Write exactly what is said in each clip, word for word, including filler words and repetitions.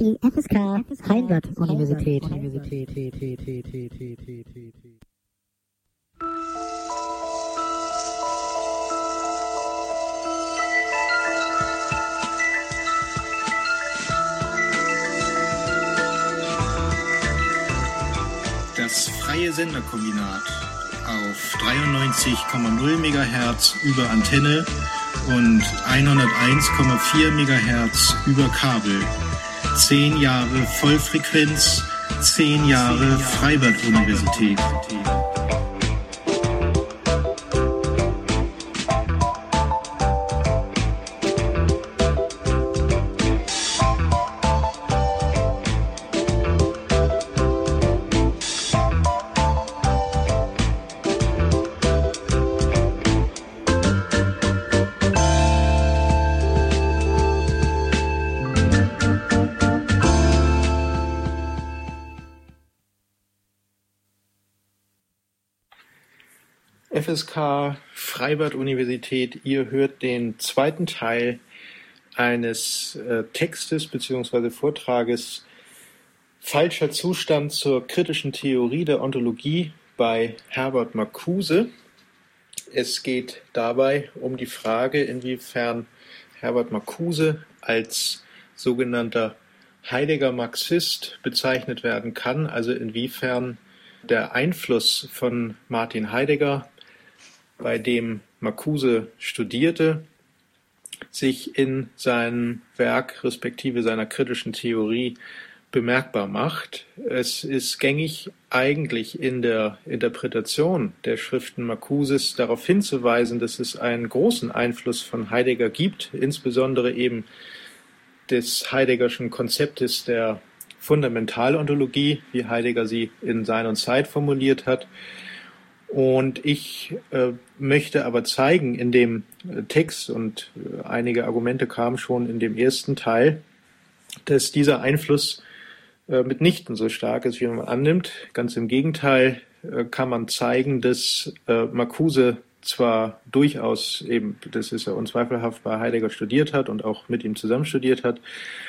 Die F S K Heimbad-Universität. Das freie Senderkombinat auf dreiundneunzig Komma null Megahertz über Antenne und hunderteins Komma vier Megahertz über Kabel. Zehn Jahre Vollfrequenz, zehn Jahre Freibad-Universität. F S K Freibad-Universität, ihr hört den zweiten Teil eines äh, Textes bzw. Vortrages Falscher Zustand zur kritischen Theorie der Ontologie bei Herbert Marcuse. Es geht dabei um die Frage, inwiefern Herbert Marcuse als sogenannter Heidegger-Marxist bezeichnet werden kann, also inwiefern der Einfluss von Martin Heidegger, bei dem Marcuse studierte, sich in seinem Werk respektive seiner kritischen Theorie bemerkbar macht. Es ist gängig, eigentlich in der Interpretation der Schriften Marcuses darauf hinzuweisen, dass es einen großen Einfluss von Heidegger gibt, insbesondere eben des Heideggerschen Konzeptes der Fundamentalontologie, wie Heidegger sie in Sein und Zeit formuliert hat. Und ich äh, möchte aber zeigen in dem äh, Text, und äh, einige Argumente kamen schon in dem ersten Teil, dass dieser Einfluss äh, mitnichten so stark ist, wie man annimmt. Ganz im Gegenteil äh, kann man zeigen, dass äh, Marcuse zwar durchaus eben, das ist ja unzweifelhaft, bei Heidegger studiert hat und auch mit ihm zusammen studiert hat,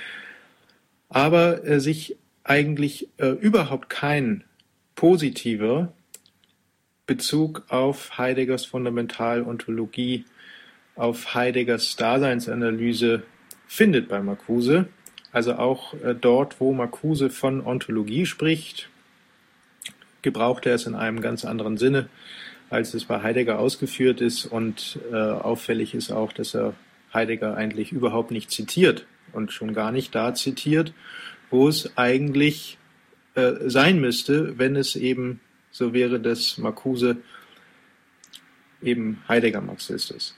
aber äh, sich eigentlich äh, überhaupt kein positiver Bezug auf Heideggers Fundamentalontologie, auf Heideggers Daseinsanalyse findet bei Marcuse. Also auch äh, dort, wo Marcuse von Ontologie spricht, gebraucht er es in einem ganz anderen Sinne, als es bei Heidegger ausgeführt ist. Und äh, auffällig ist auch, dass er Heidegger eigentlich überhaupt nicht zitiert und schon gar nicht da zitiert, wo es eigentlich äh, sein müsste, wenn es eben so wäre, dass Marcuse eben Heidegger-Marxist ist.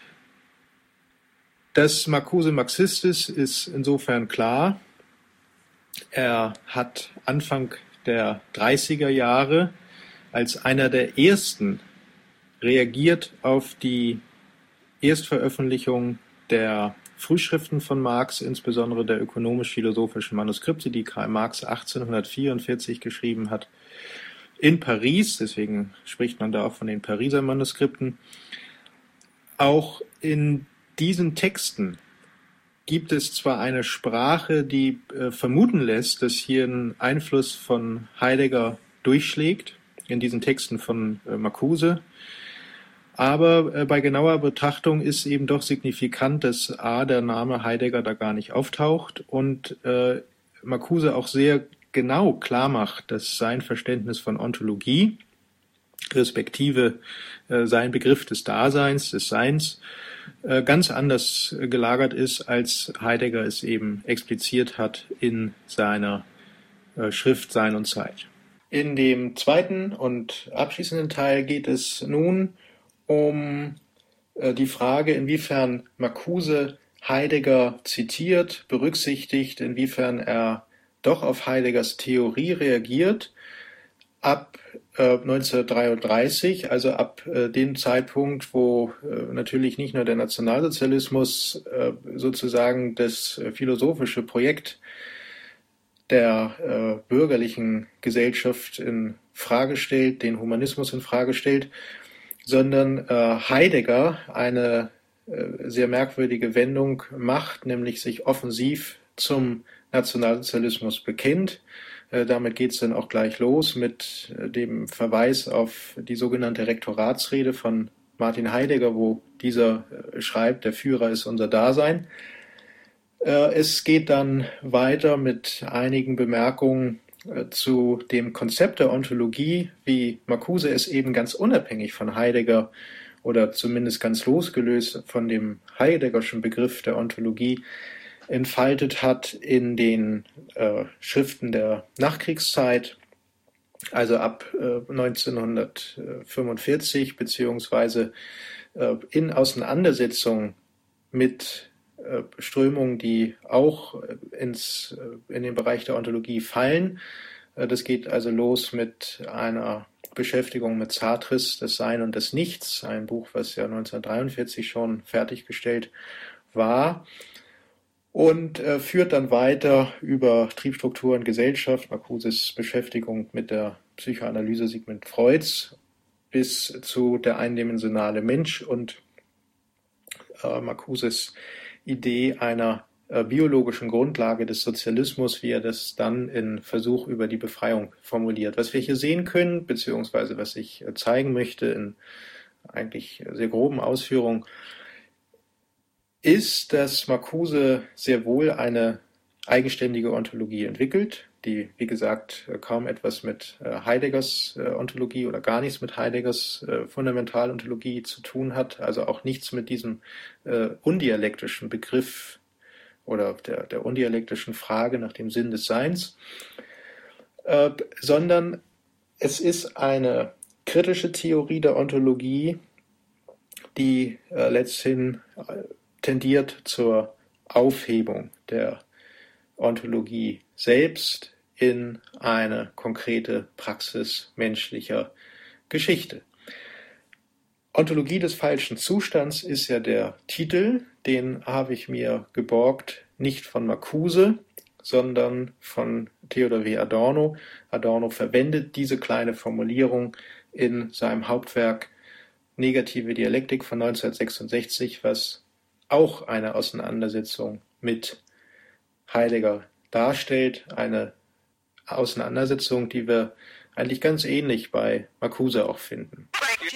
Dass Marcuse Marxist ist, ist insofern klar. Er hat Anfang der dreißiger Jahre als einer der ersten reagiert auf die Erstveröffentlichung der Frühschriften von Marx, insbesondere der ökonomisch-philosophischen Manuskripte, die Karl Marx achtzehnhundertvierundvierzig geschrieben hat, in Paris, deswegen spricht man da auch von den Pariser Manuskripten. Auch in diesen Texten gibt es zwar eine Sprache, die äh, vermuten lässt, dass hier ein Einfluss von Heidegger durchschlägt, in diesen Texten von äh, Marcuse, aber äh, bei genauer Betrachtung ist eben doch signifikant, dass a, der Name Heidegger da gar nicht auftaucht und äh, Marcuse auch sehr genau klar macht, dass sein Verständnis von Ontologie, respektive äh, sein Begriff des Daseins, des Seins, äh, ganz anders äh, gelagert ist, als Heidegger es eben expliziert hat in seiner äh, Schrift Sein und Zeit. In dem zweiten und abschließenden Teil geht es nun um äh, die Frage, inwiefern Marcuse Heidegger zitiert, berücksichtigt, inwiefern er doch auf Heideggers Theorie reagiert, ab äh, neunzehnhundertdreiunddreißig, also ab äh, dem Zeitpunkt, wo äh, natürlich nicht nur der Nationalsozialismus äh, sozusagen das äh, philosophische Projekt der äh, bürgerlichen Gesellschaft in Frage stellt, den Humanismus in Frage stellt, sondern äh, Heidegger eine äh, sehr merkwürdige Wendung macht, nämlich sich offensiv zum Nationalsozialismus bekennt. Äh, damit geht es dann auch gleich los mit äh, dem Verweis auf die sogenannte Rektoratsrede von Martin Heidegger, wo dieser äh, schreibt, der Führer ist unser Dasein. Äh, es geht dann weiter mit einigen Bemerkungen äh, zu dem Konzept der Ontologie, wie Marcuse es eben ganz unabhängig von Heidegger oder zumindest ganz losgelöst von dem Heideggerschen Begriff der Ontologie entfaltet hat in den äh, Schriften der Nachkriegszeit, also ab äh, neunzehnhundertfünfundvierzig, beziehungsweise äh, in Auseinandersetzung mit äh, Strömungen, die auch äh, ins, äh, in den Bereich der Ontologie fallen. Äh, das geht also los mit einer Beschäftigung mit Sartres, das Sein und das Nichts, ein Buch, was ja neunzehnhundertdreiundvierzig schon fertiggestellt war, und äh, führt dann weiter über Triebstruktur und Gesellschaft, Marcuses Beschäftigung mit der Psychoanalyse Sigmund Freuds, bis zu der eindimensionale Mensch und äh, Marcuses Idee einer äh, biologischen Grundlage des Sozialismus, wie er das dann in Versuch über die Befreiung formuliert. Was wir hier sehen können, beziehungsweise was ich äh, zeigen möchte in eigentlich sehr groben Ausführungen, ist, dass Marcuse sehr wohl eine eigenständige Ontologie entwickelt, die, wie gesagt, kaum etwas mit Heideggers Ontologie oder gar nichts mit Heideggers Fundamentalontologie zu tun hat, also auch nichts mit diesem undialektischen Begriff oder der, der undialektischen Frage nach dem Sinn des Seins, sondern es ist eine kritische Theorie der Ontologie, die letzthin tendiert zur Aufhebung der Ontologie selbst in eine konkrete Praxis menschlicher Geschichte. Ontologie des falschen Zustands ist ja der Titel, den habe ich mir geborgt, nicht von Marcuse, sondern von Theodor W. Adorno. Adorno verwendet diese kleine Formulierung in seinem Hauptwerk Negative Dialektik von neunzehnhundertsechsundsechzig, was auch eine Auseinandersetzung mit Heidegger darstellt, eine Auseinandersetzung, die wir eigentlich ganz ähnlich bei Marcuse auch finden.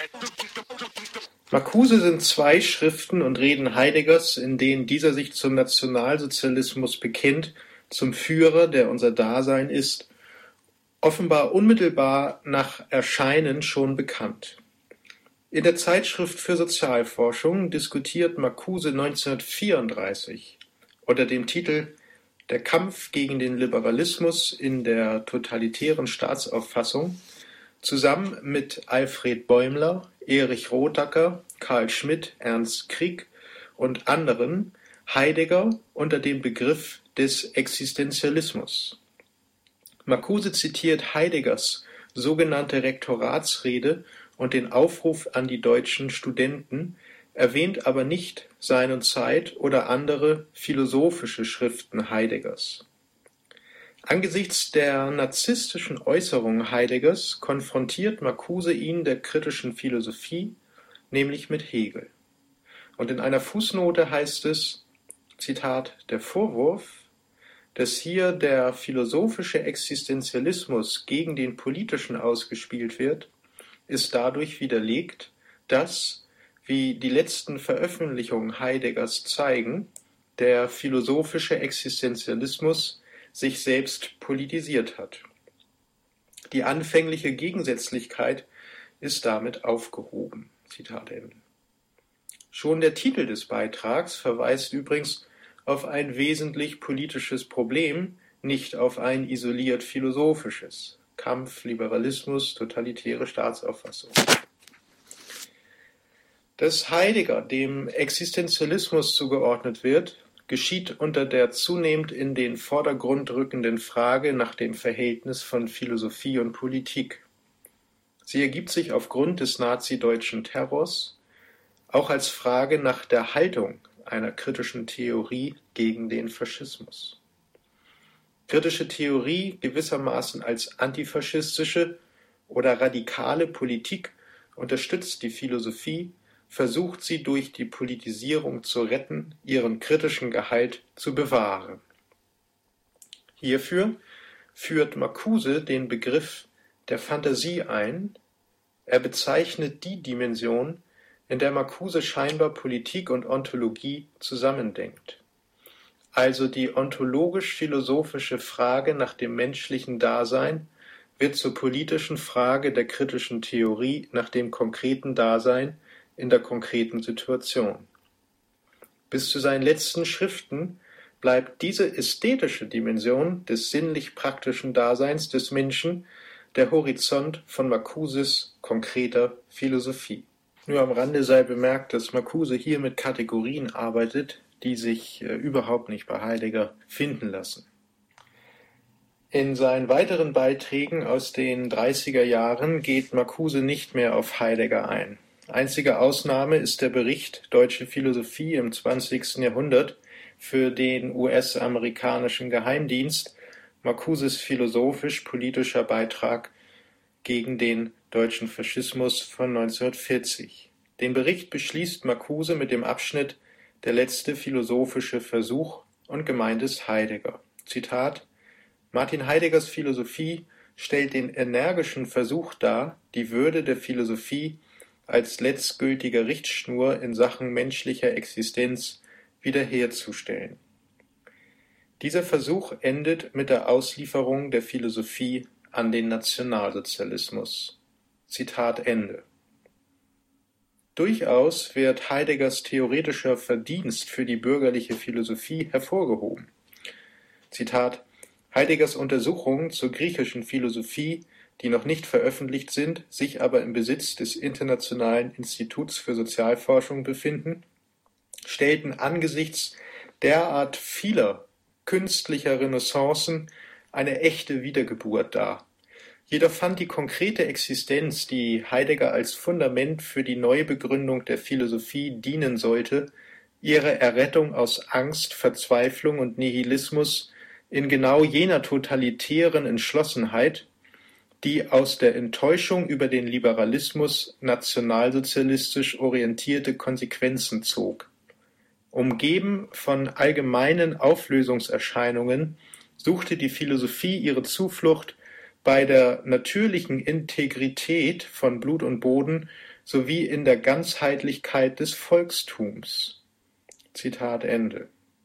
Marcuse sind zwei Schriften und Reden Heideggers, in denen dieser sich zum Nationalsozialismus bekennt, zum Führer, der unser Dasein ist, offenbar unmittelbar nach Erscheinen schon bekannt. In der Zeitschrift für Sozialforschung diskutiert Marcuse neunzehnhundertvierunddreißig unter dem Titel Der Kampf gegen den Liberalismus in der totalitären Staatsauffassung zusammen mit Alfred Bäumler, Erich Rothacker, Karl Schmidt, Ernst Krick und anderen Heidegger unter dem Begriff des Existenzialismus. Marcuse zitiert Heideggers sogenannte Rektoratsrede und den Aufruf an die deutschen Studenten, erwähnt aber nicht Sein und Zeit oder andere philosophische Schriften Heideggers. Angesichts der narzisstischen Äußerungen Heideggers konfrontiert Marcuse ihn der kritischen Philosophie, nämlich mit Hegel. Und in einer Fußnote heißt es, Zitat, der Vorwurf, dass hier der philosophische Existenzialismus gegen den politischen ausgespielt wird, ist dadurch widerlegt, dass, wie die letzten Veröffentlichungen Heideggers zeigen, der philosophische Existenzialismus sich selbst politisiert hat. Die anfängliche Gegensätzlichkeit ist damit aufgehoben. Zitat Ende. Schon der Titel des Beitrags verweist übrigens auf ein wesentlich politisches Problem, nicht auf ein isoliert philosophisches. Kampf, Liberalismus, totalitäre Staatsauffassung. Dass Heidegger dem Existenzialismus zugeordnet wird, geschieht unter der zunehmend in den Vordergrund rückenden Frage nach dem Verhältnis von Philosophie und Politik. Sie ergibt sich aufgrund des nazideutschen Terrors auch als Frage nach der Haltung einer kritischen Theorie gegen den Faschismus. Kritische Theorie gewissermaßen als antifaschistische oder radikale Politik unterstützt die Philosophie, versucht sie durch die Politisierung zu retten, ihren kritischen Gehalt zu bewahren. Hierfür führt Marcuse den Begriff der Phantasie ein. Er bezeichnet die Dimension, in der Marcuse scheinbar Politik und Ontologie zusammendenkt. Also die ontologisch-philosophische Frage nach dem menschlichen Dasein wird zur politischen Frage der kritischen Theorie nach dem konkreten Dasein in der konkreten Situation. Bis zu seinen letzten Schriften bleibt diese ästhetische Dimension des sinnlich-praktischen Daseins des Menschen der Horizont von Marcuses konkreter Philosophie. Nur am Rande sei bemerkt, dass Marcuse hier mit Kategorien arbeitet, die sich äh, überhaupt nicht bei Heidegger finden lassen. In seinen weiteren Beiträgen aus den dreißiger Jahren geht Marcuse nicht mehr auf Heidegger ein. Einzige Ausnahme ist der Bericht Deutsche Philosophie im zwanzigsten Jahrhundert für den U S-amerikanischen Geheimdienst, Marcuses philosophisch-politischer Beitrag gegen den deutschen Faschismus von neunzehnhundertvierzig. Den Bericht beschließt Marcuse mit dem Abschnitt »Der letzte philosophische Versuch« und gemeint ist Heidegger. Zitat: Martin Heideggers Philosophie stellt den energischen Versuch dar, die Würde der Philosophie als letztgültige Richtschnur in Sachen menschlicher Existenz wiederherzustellen. Dieser Versuch endet mit der Auslieferung der Philosophie an den Nationalsozialismus. Zitat Ende. Durchaus wird Heideggers theoretischer Verdienst für die bürgerliche Philosophie hervorgehoben. Zitat: Heideggers Untersuchungen zur griechischen Philosophie, die noch nicht veröffentlicht sind, sich aber im Besitz des Internationalen Instituts für Sozialforschung befinden, stellten angesichts derart vieler künstlicher Renaissancen eine echte Wiedergeburt dar. Jedoch fand die konkrete Existenz, die Heidegger als Fundament für die Neubegründung der Philosophie dienen sollte, ihre Errettung aus Angst, Verzweiflung und Nihilismus in genau jener totalitären Entschlossenheit, die aus der Enttäuschung über den Liberalismus nationalsozialistisch orientierte Konsequenzen zog. Umgeben von allgemeinen Auflösungserscheinungen suchte die Philosophie ihre Zuflucht bei der natürlichen Integrität von Blut und Boden sowie in der Ganzheitlichkeit des Volkstums. Zitat Ende.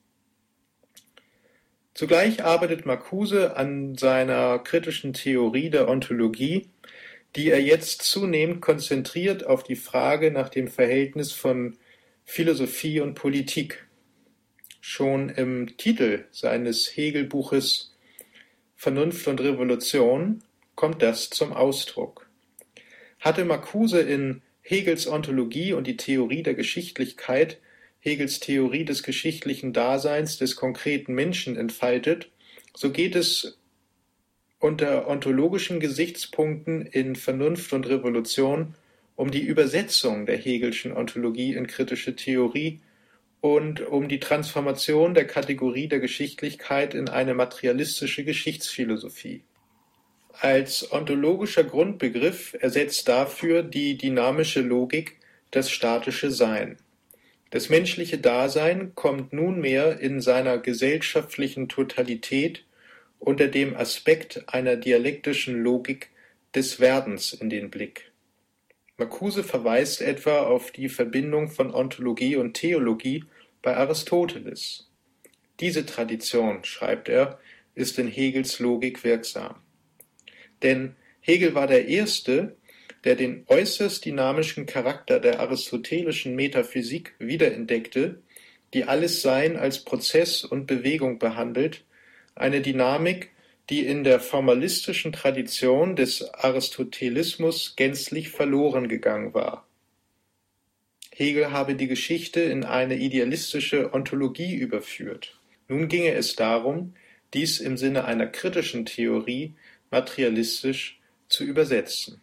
Zugleich arbeitet Marcuse an seiner kritischen Theorie der Ontologie, die er jetzt zunehmend konzentriert auf die Frage nach dem Verhältnis von Philosophie und Politik. Schon im Titel seines Hegel-Buches Vernunft und Revolution kommt das zum Ausdruck. Hatte Marcuse in Hegels Ontologie und die Theorie der Geschichtlichkeit Hegels Theorie des geschichtlichen Daseins des konkreten Menschen entfaltet, so geht es unter ontologischen Gesichtspunkten in Vernunft und Revolution um die Übersetzung der Hegelschen Ontologie in kritische Theorie und um die Transformation der Kategorie der Geschichtlichkeit in eine materialistische Geschichtsphilosophie. Als ontologischer Grundbegriff ersetzt dafür die dynamische Logik das statische Sein. Das menschliche Dasein kommt nunmehr in seiner gesellschaftlichen Totalität unter dem Aspekt einer dialektischen Logik des Werdens in den Blick. Marcuse verweist etwa auf die Verbindung von Ontologie und Theologie bei Aristoteles. Diese Tradition, schreibt er, ist in Hegels Logik wirksam. Denn Hegel war der Erste, der den äußerst dynamischen Charakter der aristotelischen Metaphysik wiederentdeckte, die alles Sein als Prozess und Bewegung behandelt, eine Dynamik, die in der formalistischen Tradition des Aristotelismus gänzlich verloren gegangen war. Hegel habe die Geschichte in eine idealistische Ontologie überführt. Nun ginge es darum, dies im Sinne einer kritischen Theorie materialistisch zu übersetzen.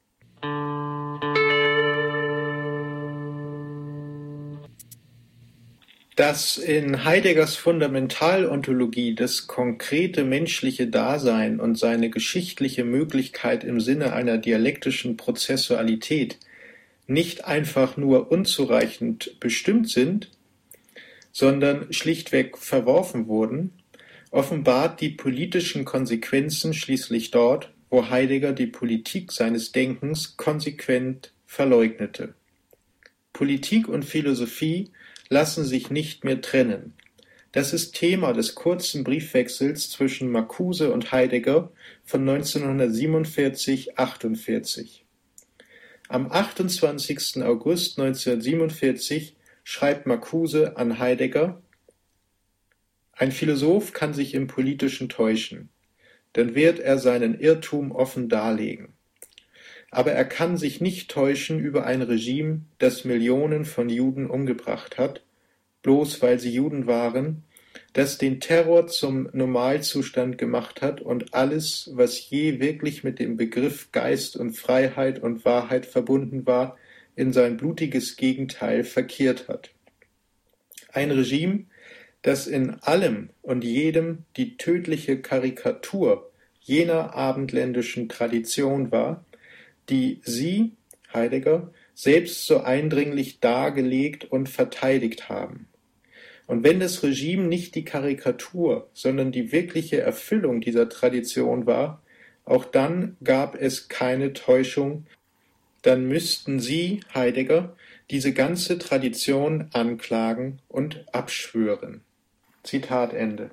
Dass in Heideggers Fundamentalontologie das konkrete menschliche Dasein und seine geschichtliche Möglichkeit im Sinne einer dialektischen Prozessualität nicht einfach nur unzureichend bestimmt sind, sondern schlichtweg verworfen wurden, offenbart die politischen Konsequenzen schließlich dort, wo Heidegger die Politik seines Denkens konsequent verleugnete. Politik und Philosophie lassen sich nicht mehr trennen. Das ist Thema des kurzen Briefwechsels zwischen Marcuse und Heidegger von neunzehnhundertsiebenundvierzig achtundvierzig. Am achtundzwanzigsten August neunzehnhundertsiebenundvierzig schreibt Marcuse an Heidegger: Ein Philosoph kann sich im Politischen täuschen, dann wird er seinen Irrtum offen darlegen. Aber er kann sich nicht täuschen über ein Regime, das Millionen von Juden umgebracht hat, bloß weil sie Juden waren, das den Terror zum Normalzustand gemacht hat und alles, was je wirklich mit dem Begriff Geist und Freiheit und Wahrheit verbunden war, in sein blutiges Gegenteil verkehrt hat. Ein Regime, das in allem und jedem die tödliche Karikatur jener abendländischen Tradition war, die Sie, Heidegger, selbst so eindringlich dargelegt und verteidigt haben. Und wenn das Regime nicht die Karikatur, sondern die wirkliche Erfüllung dieser Tradition war, auch dann gab es keine Täuschung, dann müssten Sie, Heidegger, diese ganze Tradition anklagen und abschwören. Zitat Ende.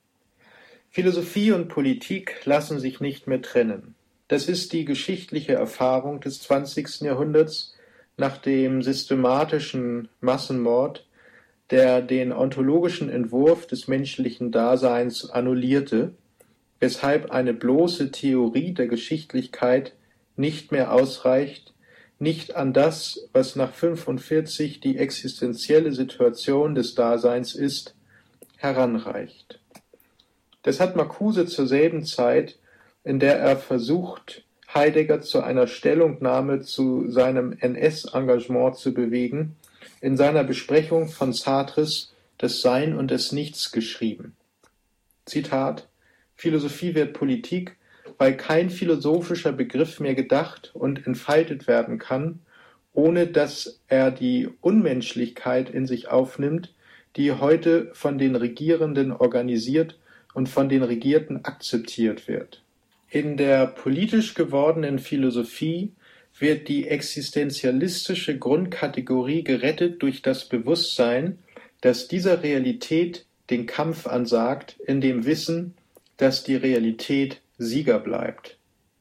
Philosophie und Politik lassen sich nicht mehr trennen. Das ist die geschichtliche Erfahrung des zwanzigsten Jahrhunderts nach dem systematischen Massenmord, der den ontologischen Entwurf des menschlichen Daseins annullierte, weshalb eine bloße Theorie der Geschichtlichkeit nicht mehr ausreicht, nicht an das, was nach fünfundvierzig die existenzielle Situation des Daseins ist, heranreicht. Das hat Marcuse zur selben Zeit, in der er versucht, Heidegger zu einer Stellungnahme zu seinem N S-Engagement zu bewegen, in seiner Besprechung von Sartres Das Sein und das Nichts geschrieben. Zitat: Philosophie wird Politik, weil kein philosophischer Begriff mehr gedacht und entfaltet werden kann, ohne dass er die Unmenschlichkeit in sich aufnimmt, die heute von den Regierenden organisiert und von den Regierten akzeptiert wird. In der politisch gewordenen Philosophie wird die existenzialistische Grundkategorie gerettet durch das Bewusstsein, dass dieser Realität den Kampf ansagt, in dem Wissen, dass die Realität Sieger bleibt.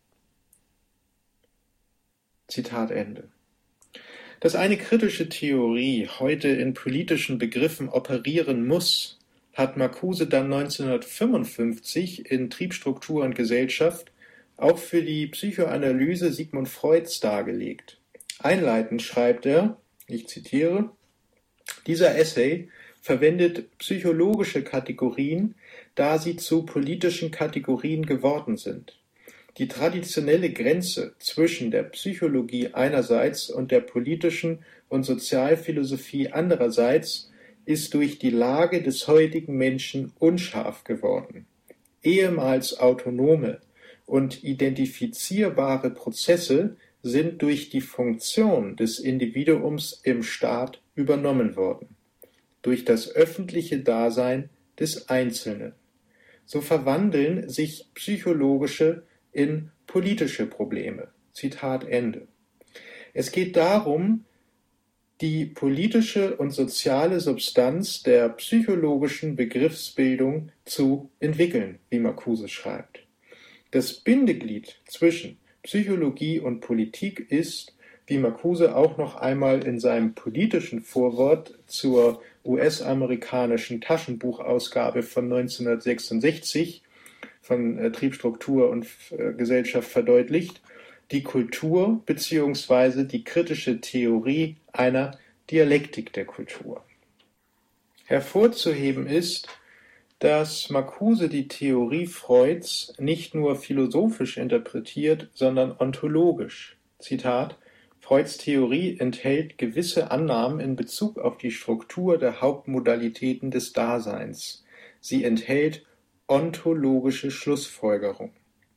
Zitat Ende. Dass eine kritische Theorie heute in politischen Begriffen operieren muss, hat Marcuse dann neunzehnhundertfünfundfünfzig in Triebstruktur und Gesellschaft auch für die Psychoanalyse Sigmund Freuds dargelegt. Einleitend schreibt er, ich zitiere: Dieser Essay verwendet psychologische Kategorien, da sie zu politischen Kategorien geworden sind. Die traditionelle Grenze zwischen der Psychologie einerseits und der politischen und Sozialphilosophie andererseits ist durch die Lage des heutigen Menschen unscharf geworden. Ehemals autonome und identifizierbare Prozesse sind durch die Funktion des Individuums im Staat übernommen worden, durch das öffentliche Dasein des Einzelnen. So verwandeln sich psychologische in politische Probleme. Zitat Ende. Es geht darum, die politische und soziale Substanz der psychologischen Begriffsbildung zu entwickeln, wie Marcuse schreibt. Das Bindeglied zwischen Psychologie und Politik ist, wie Marcuse auch noch einmal in seinem politischen Vorwort zur U S-amerikanischen Taschenbuchausgabe von neunzehnhundertsechsundsechzig von äh, Triebstruktur und äh, Gesellschaft verdeutlicht, die Kultur bzw. die kritische Theorie einer Dialektik der Kultur. Hervorzuheben ist, dass Marcuse die Theorie Freuds nicht nur philosophisch interpretiert, sondern ontologisch. Zitat: Freuds Theorie enthält gewisse Annahmen in Bezug auf die Struktur der Hauptmodalitäten des Daseins. Sie enthält ontologische Schlussfolgerung.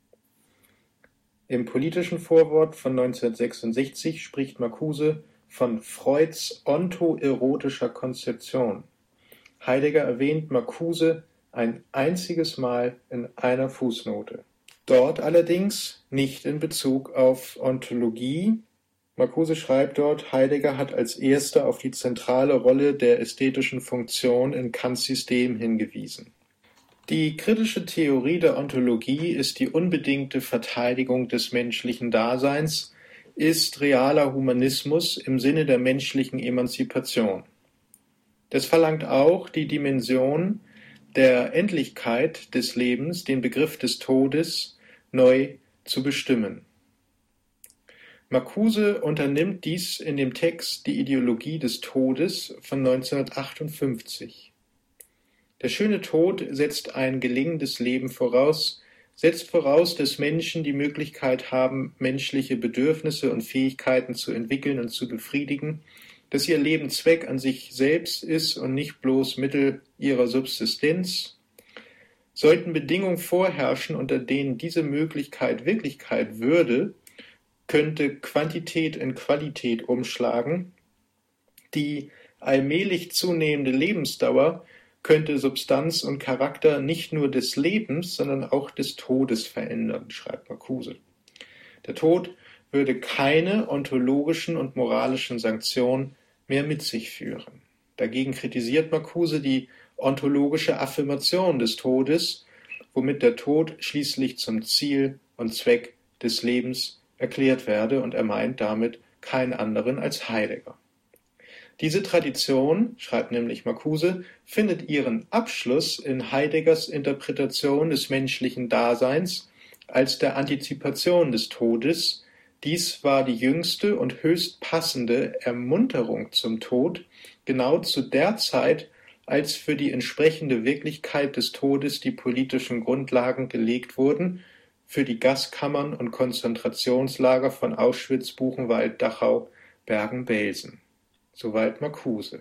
Im politischen Vorwort von neunzehnhundertsechsundsechzig spricht Marcuse von Freuds ontoerotischer Konzeption. Heidegger erwähnt Marcuse ein einziges Mal in einer Fußnote. Dort allerdings nicht in Bezug auf Ontologie. Marcuse schreibt dort, Heidegger hat als erster auf die zentrale Rolle der ästhetischen Funktion in Kants System hingewiesen. Die kritische Theorie der Ontologie ist die unbedingte Verteidigung des menschlichen Daseins, ist realer Humanismus im Sinne der menschlichen Emanzipation. Das verlangt auch die Dimension der Endlichkeit des Lebens, den Begriff des Todes, neu zu bestimmen. Marcuse unternimmt dies in dem Text Die Ideologie des Todes von neunzehnhundertachtundfünfzig. Der schöne Tod setzt ein gelingendes Leben voraus, setzt voraus, dass Menschen die Möglichkeit haben, menschliche Bedürfnisse und Fähigkeiten zu entwickeln und zu befriedigen, dass ihr Leben Zweck an sich selbst ist und nicht bloß Mittel ihrer Subsistenz. Sollten Bedingungen vorherrschen, unter denen diese Möglichkeit Wirklichkeit würde, könnte Quantität in Qualität umschlagen. Die allmählich zunehmende Lebensdauer könnte Substanz und Charakter nicht nur des Lebens, sondern auch des Todes verändern, schreibt Marcuse. Der Tod würde keine ontologischen und moralischen Sanktionen mehr mit sich führen. Dagegen kritisiert Marcuse die ontologische Affirmation des Todes, womit der Tod schließlich zum Ziel und Zweck des Lebens erklärt werde, und er meint damit keinen anderen als Heidegger. Diese Tradition, schreibt nämlich Marcuse, findet ihren Abschluss in Heideggers Interpretation des menschlichen Daseins als der Antizipation des Todes. Dies war die jüngste und höchst passende Ermunterung zum Tod, genau zu der Zeit, als für die entsprechende Wirklichkeit des Todes die politischen Grundlagen gelegt wurden, für die Gaskammern und Konzentrationslager von Auschwitz, Buchenwald, Dachau, Bergen-Belsen. Soweit Marcuse.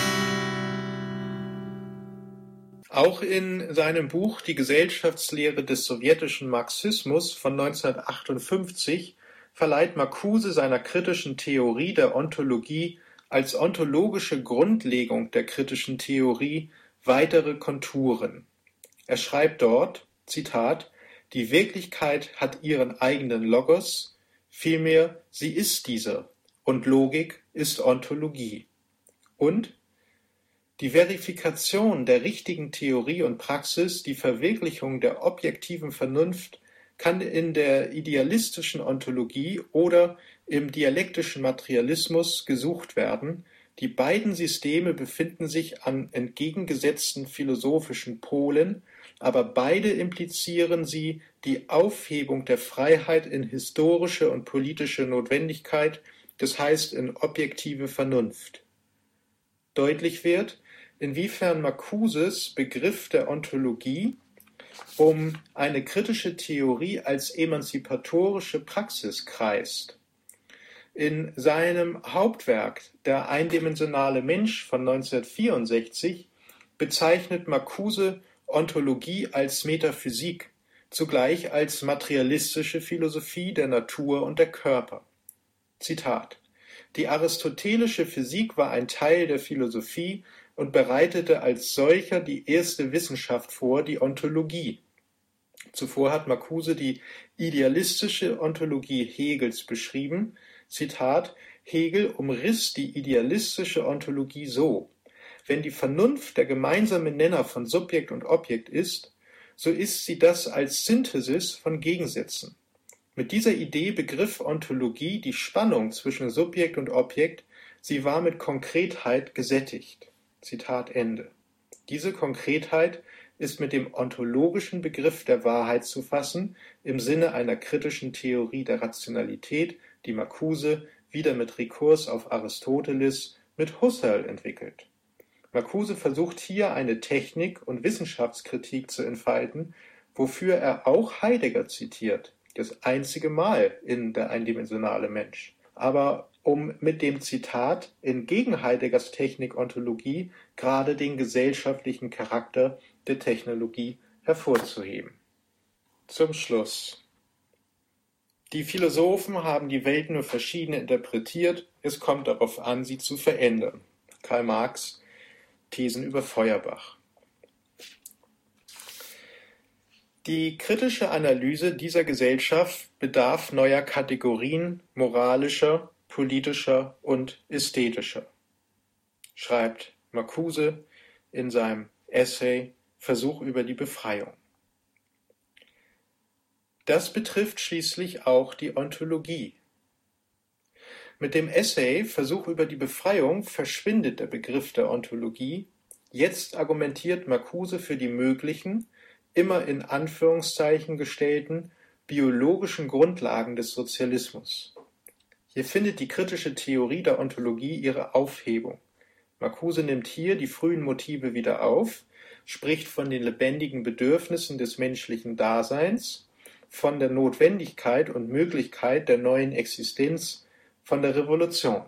Auch in seinem Buch Die Gesellschaftslehre des sowjetischen Marxismus von neunzehnhundertachtundfünfzig verleiht Marcuse seiner kritischen Theorie der Ontologie als ontologische Grundlegung der kritischen Theorie weitere Konturen. Er schreibt dort, Zitat, die Wirklichkeit hat ihren eigenen Logos, vielmehr sie ist dieser, und Logik ist Ontologie. Und die Verifikation der richtigen Theorie und Praxis, die Verwirklichung der objektiven Vernunft, kann in der idealistischen Ontologie oder im dialektischen Materialismus gesucht werden. Die beiden Systeme befinden sich an entgegengesetzten philosophischen Polen, aber beide implizieren sie die Aufhebung der Freiheit in historische und politische Notwendigkeit, das heißt in objektive Vernunft. Deutlich wird, inwiefern Marcuses Begriff der Ontologie um eine kritische Theorie als emanzipatorische Praxis kreist. In seinem Hauptwerk Der eindimensionale Mensch von neunzehnhundertvierundsechzig bezeichnet Marcuse Ontologie als Metaphysik, zugleich als materialistische Philosophie der Natur und der Körper. Zitat: Die aristotelische Physik war ein Teil der Philosophie und bereitete als solcher die erste Wissenschaft vor, die Ontologie. Zuvor hat Marcuse die idealistische Ontologie Hegels beschrieben. Zitat: Hegel umriss die idealistische Ontologie so: Wenn die Vernunft der gemeinsame Nenner von Subjekt und Objekt ist, so ist sie das als Synthesis von Gegensätzen. Mit dieser Idee begriff Ontologie die Spannung zwischen Subjekt und Objekt, sie war mit Konkretheit gesättigt. Zitat Ende. Diese Konkretheit ist mit dem ontologischen Begriff der Wahrheit zu fassen, im Sinne einer kritischen Theorie der Rationalität, die Marcuse wieder mit Rekurs auf Aristoteles mit Husserl entwickelt. Marcuse versucht hier eine Technik- und Wissenschaftskritik zu entfalten, wofür er auch Heidegger zitiert, das einzige Mal in Der eindimensionale Mensch. Aber um mit dem Zitat entgegen Heideggers Technik-Ontologie gerade den gesellschaftlichen Charakter der Technologie hervorzuheben. Zum Schluss. Die Philosophen haben die Welt nur verschieden interpretiert, es kommt darauf an, sie zu verändern. Karl Marx, Thesen über Feuerbach. Die kritische Analyse dieser Gesellschaft bedarf neuer Kategorien moralischer, politischer und ästhetischer, schreibt Marcuse in seinem Essay Versuch über die Befreiung. Das betrifft schließlich auch die Ontologie. Mit dem Essay Versuch über die Befreiung verschwindet der Begriff der Ontologie. Jetzt argumentiert Marcuse für die möglichen, immer in Anführungszeichen gestellten, biologischen Grundlagen des Sozialismus. Hier findet die kritische Theorie der Ontologie ihre Aufhebung. Marcuse nimmt hier die frühen Motive wieder auf, spricht von den lebendigen Bedürfnissen des menschlichen Daseins, von der Notwendigkeit und Möglichkeit der neuen Existenz, von der Revolution.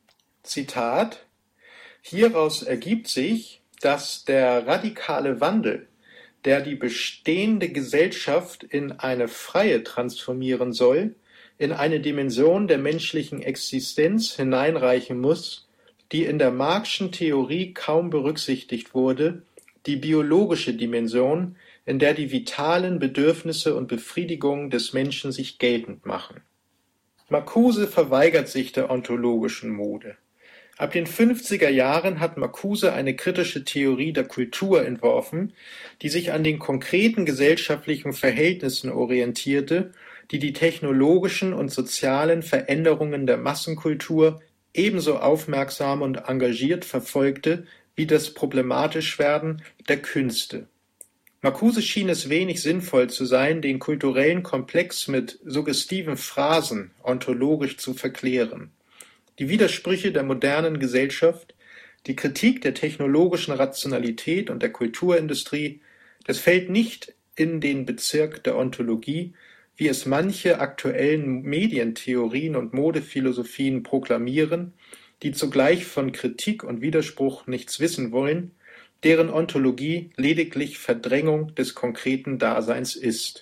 Zitat: Hieraus ergibt sich, dass der radikale Wandel, der die bestehende Gesellschaft in eine freie transformieren soll, in eine Dimension der menschlichen Existenz hineinreichen muss, die in der Marx'schen Theorie kaum berücksichtigt wurde, die biologische Dimension, in der die vitalen Bedürfnisse und Befriedigungen des Menschen sich geltend machen. Marcuse verweigert sich der ontologischen Mode. Ab den fünfziger Jahren hat Marcuse eine kritische Theorie der Kultur entworfen, die sich an den konkreten gesellschaftlichen Verhältnissen orientierte, die die technologischen und sozialen Veränderungen der Massenkultur ebenso aufmerksam und engagiert verfolgte wie das Problematischwerden der Künste. Marcuse schien es wenig sinnvoll zu sein, den kulturellen Komplex mit suggestiven Phrasen ontologisch zu verklären. Die Widersprüche der modernen Gesellschaft, die Kritik der technologischen Rationalität und der Kulturindustrie, das fällt nicht in den Bezirk der Ontologie, wie es manche aktuellen Medientheorien und Modephilosophien proklamieren, die zugleich von Kritik und Widerspruch nichts wissen wollen, deren Ontologie lediglich Verdrängung des konkreten Daseins ist.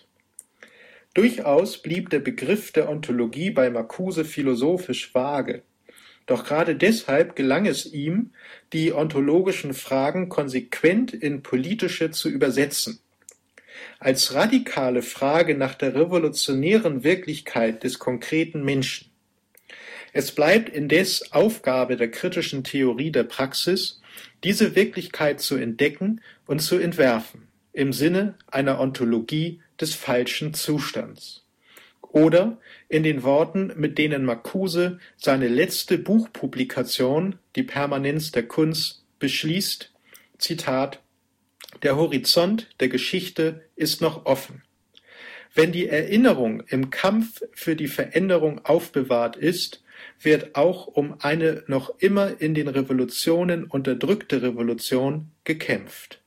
Durchaus blieb der Begriff der Ontologie bei Marcuse philosophisch vage. Doch gerade deshalb gelang es ihm, die ontologischen Fragen konsequent in politische zu übersetzen. Als radikale Frage nach der revolutionären Wirklichkeit des konkreten Menschen. Es bleibt indes Aufgabe der kritischen Theorie der Praxis, diese Wirklichkeit zu entdecken und zu entwerfen, im Sinne einer Ontologie des falschen Zustands. Oder in den Worten, mit denen Marcuse seine letzte Buchpublikation, Die Permanenz der Kunst, beschließt, Zitat: Der Horizont der Geschichte ist noch offen. Wenn die Erinnerung im Kampf für die Veränderung aufbewahrt ist, wird auch um eine noch immer in den Revolutionen unterdrückte Revolution gekämpft.